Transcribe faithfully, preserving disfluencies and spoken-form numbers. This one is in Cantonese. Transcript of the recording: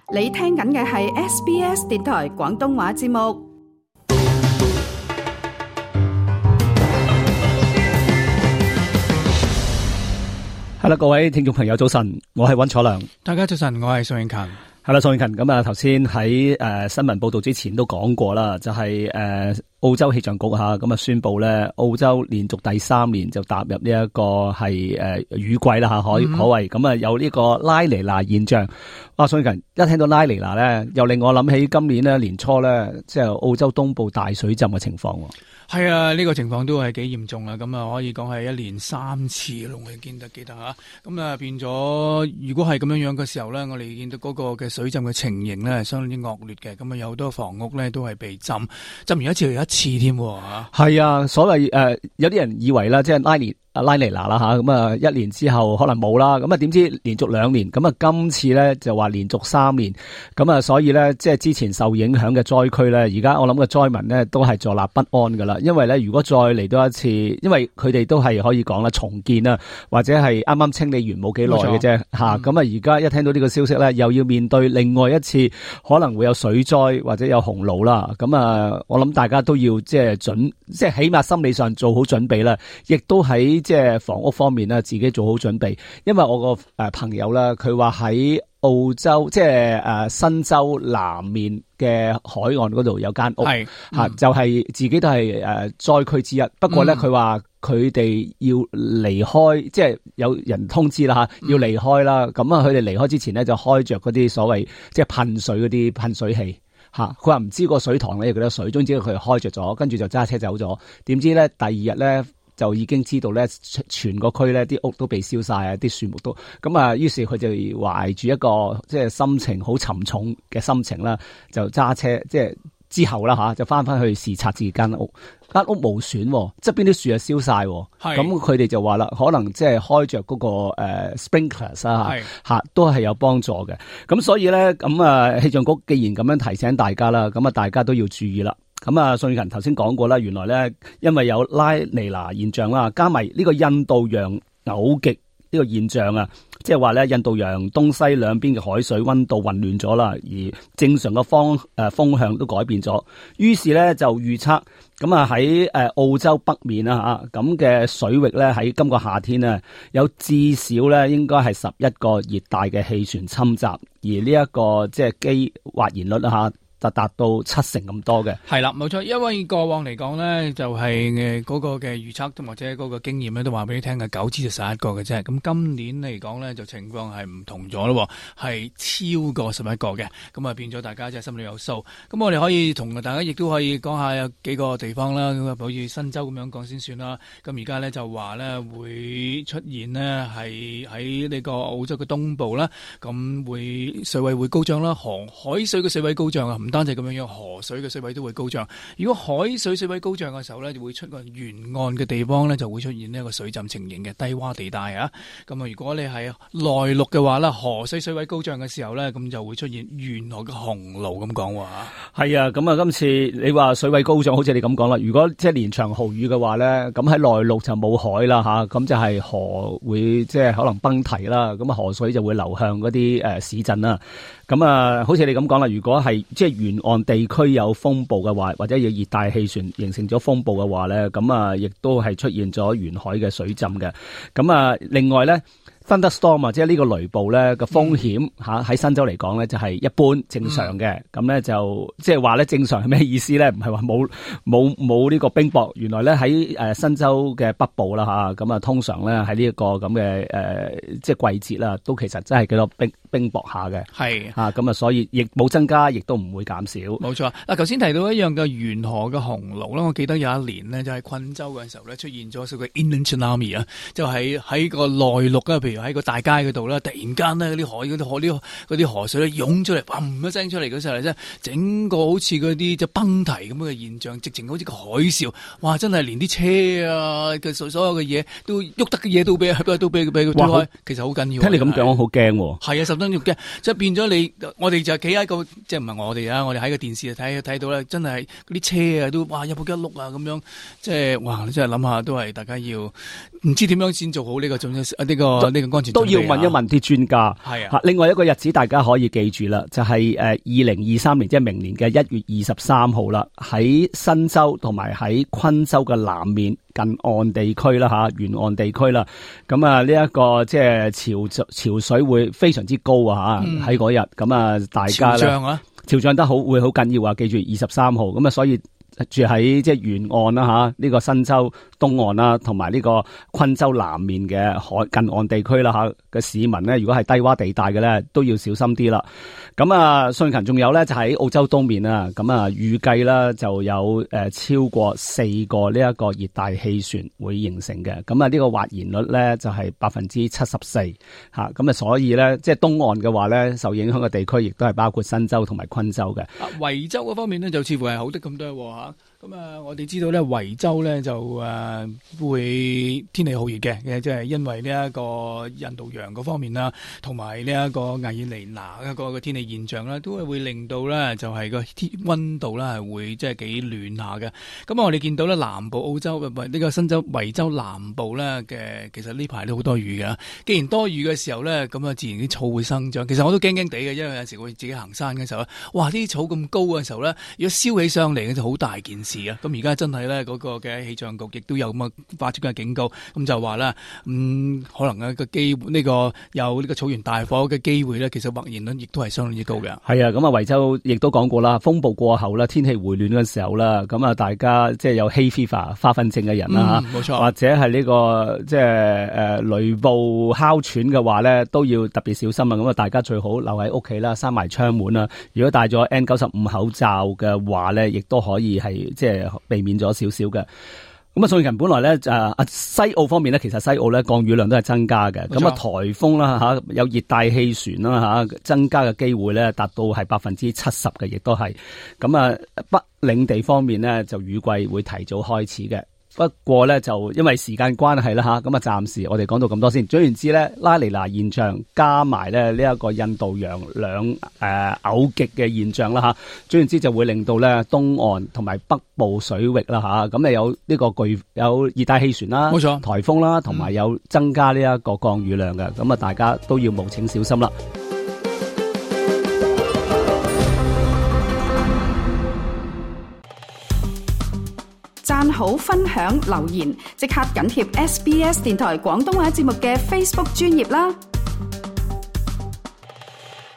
你聽緊嘅係 S B S 電台廣東話節目。 係啦，各位聽眾朋友早晨，我係溫楚良。 大家早晨，我係宋永勤。 係啦，宋永勤，咁啊，頭先喺誒新聞報道之前都講過啦，就係、是、誒、呃、澳洲氣象局吓咁啊宣布咧，澳洲連續第三年就踏入呢一個係誒、呃、雨季啦吓，可可謂咁啊有呢個拉尼娜現象。哇，宋永勤一聽到拉尼娜咧，又令我諗起今年咧年初咧，即係澳洲東部大水浸嘅情況。 係啊，呢、這個情況都係幾嚴重啊！咁啊，可以講係一連三次咯，我哋見得記得吓。咁啊，變咗如果係咁樣樣嘅時候咧，我哋見到嗰個嘅水浸嘅情形咧，係相當之惡劣嘅。咁啊，有好多房屋咧都係被浸，浸完一次又一次添吓。係啊，所謂誒、呃，有啲人以為啦，即係拉尼阿拉尼娜啦吓，咁啊一年之後可能冇啦，咁啊點知連續兩年，咁啊今次咧就話連續三年，咁啊所以咧即係之前受影響嘅災區咧，而家我諗嘅災民咧都係坐立不安噶啦，因為咧如果再嚟多一次，因為佢哋都係可以講啦重建啊，或者係啱啱清理完冇幾耐嘅啫吓，咁啊而家一聽到呢個消息咧，又要面對另外一次可能會有水災或者有洪澇啦，咁啊我諗大家都要即係準，即係起碼心理上做好準備啦，亦都喺即係房屋方面咧，自己做好準備。因為我個誒朋友咧，佢話喺澳洲即係誒新州南面嘅海岸嗰度有間屋，係吓、嗯、就係、是、自己都係誒災區之一。不過咧，佢話佢哋要離開，即係有人通知啦吓，要離開啦。咁啊，佢哋離開之前咧，就開着嗰啲所謂即係噴水嗰啲噴水器吓。佢話唔知個水塘咧有幾多水，總之佢開着咗，跟住就揸車走咗。點知咧第二日咧，就已經知道咧，全個區咧啲屋都被燒晒啊，啲樹木都咁啊。於是佢就懷住一個即係心情好沉重嘅心情啦，就揸車即係之後啦吓，就翻翻去視察自己間屋，間屋無損，側邊啲樹啊燒晒。咁佢哋就話啦，可能即係開着嗰個誒 sprinklers 啊吓，都係有幫助嘅。咁所以咧，咁啊氣象局既然咁樣提醒大家啦，咁啊大家都要注意啦。咁啊，宋永勤頭先講過啦，原來咧因為有拉尼娜現象啦，加埋呢個印度洋偶極呢個現象啊，即係話咧印度洋東西兩邊嘅海水溫度混亂咗啦，而正常嘅方誒、呃、風向都改變咗，於是咧就預測咁啊喺誒澳洲北面啊吓咁嘅水域咧喺今個夏天呢，有至少咧應該係十一個熱帶嘅氣旋侵襲，而呢、這、一個即係機或然率啊吓。就達到七成咁多嘅， 係啦，冇錯。因為過往嚟講咧，就係誒嗰個嘅預測或者嗰個經驗咧，都話俾你聽係九至十一個嘅啫。咁今年嚟講咧，就情況係唔同咗咯，係超過十一個嘅。咁啊變咗大家即係心裏有數。咁我哋可以同大家亦都可以講下有幾個地方啦。咁啊，好似新州咁樣講先算啦。咁而家咧就話咧會出現呢係喺呢個澳洲嘅東部啦，咁會水位會高漲啦，河海水嘅水位高漲啊，唔單止咁樣樣，河水嘅水位都會高漲。如果海水水位高漲嘅時候咧，就會出個沿岸嘅地方咧，就會出現呢一個水浸情形嘅低洼地帶啊。咁啊，如果你係內陸嘅話咧，河水水位高漲嘅時候咧，咁就會出現沿河嘅洪澇咁講喎。 係啊，咁啊，今次你話水位高漲，好似你咁講啦。如果即係連場豪雨嘅話咧，咁喺內陸就冇海啦吓，咁就係河會即係可能崩堤啦。咁啊，河水就會流向嗰啲誒市鎮啦。咁啊，好似你咁講啦，如果係即係沿岸地區有風暴嘅話，或者有熱帶氣旋形成咗風暴嘅話咧，咁啊，亦都係出現咗沿海嘅水浸嘅。咁啊，另外咧， thunderstorm 啊，即係呢個雷暴咧個風險吓喺新州嚟講咧就係一般正常嘅。咁咧就即係話咧正常係咩意思咧？唔係話冇冇冇呢個冰雹，原來咧喺誒新州嘅北部啦吓，咁啊通常咧喺呢一個咁嘅誒即係季節啦，都其實真係幾多冰冰雹下嘅。係啊，咁啊所以亦冇增加，亦都唔會減少。冇錯。嗱，頭先提到一樣嘅沿河嘅洪澇啦，我記得有一年呢，就係昆州嘅時候咧出現咗所謂 inland tsunami 啊，就係喺個內陸啊，譬如喺個大街嗰度啦，突然間呢，嗰啲海嗰啲河啲嗰啲河水咧湧出嚟，砰一聲出嚟嗰時候咧，整個好似嗰啲就崩堤咁樣嘅現象，直情好似個海嘯，哇！真係連啲車啊嘅所所有嘅嘢都喐得嘅嘢都俾都俾俾佢推開，其實好緊要。聽你咁講，我好驚喎。係啊，十分之驚，即係變咗你，我哋就企喺個，即係唔係我哋啊，我哋喺個電視睇睇到咧，真係嗰啲車啊都哇一仆一碌啊咁樣，即係哇！你真係諗下都係大家要唔知點樣先做好呢個總之呢個呢個個乾潮都要問一問啲專家。 係啊， 另外一個日子大家可以記住啦，就係誒二零二三年即係明年嘅一月二十三號啦，喺新州同埋喺昆州嘅南面近岸地區啦吓，沿岸地區啦，咁啊呢一個即係潮潮水會非常之高啊吓，喺嗰日咁啊大家咧。潮漲得好會好緊要啊！記住二十三號咁啊，所以住喺即係沿岸啦吓，呢個新州東岸啦，同埋呢個昆州南面嘅海近岸地區啦吓嘅市民咧，如果係低洼地帶嘅咧，都要小心啲啦。咁啊，信勤仲有咧就喺澳洲東面啊，咁啊預計啦就有誒超過四個呢一個熱帶氣旋會形成嘅。咁啊呢個滑鹽率咧就係百分之七十四吓，咁啊所以咧即係東岸嘅話咧，受影響嘅地區亦都係包括新州同埋昆州嘅。 啊，維州嗰方面咧就似乎係好得咁多吓。咁啊，我哋知道咧，維州咧就誒、呃、會天氣好熱嘅，即係因為呢一個印度洋嗰方面啦，同埋呢一個艾爾尼娜一個嘅天氣現象啦，都係會令到咧就係個天溫度咧係會即係幾暖下嘅。咁啊，我哋見到咧南部澳洲呢、呢個新州維州南部咧嘅，其實呢排都好多雨嘅。既然多雨嘅時候咧，咁啊自然啲草會生長。其實我都驚驚地嘅，因為有時會自己行山嘅時候咧，哇！啲草咁高嘅時候咧，如果燒起上嚟嘅就好大件事。咁而家真係咧，嗰個嘅氣象局亦都有咁嘅發出嘅警告，咁就話咧，嗯，可能一個機會呢個有呢個草原大火嘅機會咧，其實或然率亦都係相當之高嘅。 係啊，咁啊，維州亦都講過啦，風暴過後啦，天氣回暖嘅時候啦，咁啊，大家即係有 hay fever 花粉症嘅人啦嚇，冇錯，或者係呢個即係誒雷暴哮喘嘅話咧，都要特別小心啊！咁啊，大家最好留喺屋企啦，閂埋窗門啦。如果戴咗 N 九十五 口罩嘅話咧，亦都可以係即係避免咗少少嘅。咁啊，信勤本來咧，誒啊西澳方面咧，其實西澳咧降雨量都係增加嘅。咁啊，颱風啦嚇，有熱帶氣旋啦嚇，增加嘅機會咧達到係百分之七十嘅，亦都係。咁啊，北領地方面咧就雨季會提早開始嘅。不過咧就因為時間關係啦吓，咁啊暫時我哋講到咁多先。總言之咧，拉尼娜現象加埋咧呢一個印度洋兩誒偶極嘅現象啦吓，總言之就會令到咧東岸同埋北部水域啦吓，咁啊有呢個巨有熱帶氣旋啦，冇錯，颱風啦，同埋有增加呢一個降雨量嘅，咁啊大家都要務請小心啦。 讚好、分享、留言，即刻緊貼 S B S 電台廣東話節目嘅 Facebook 專頁啦！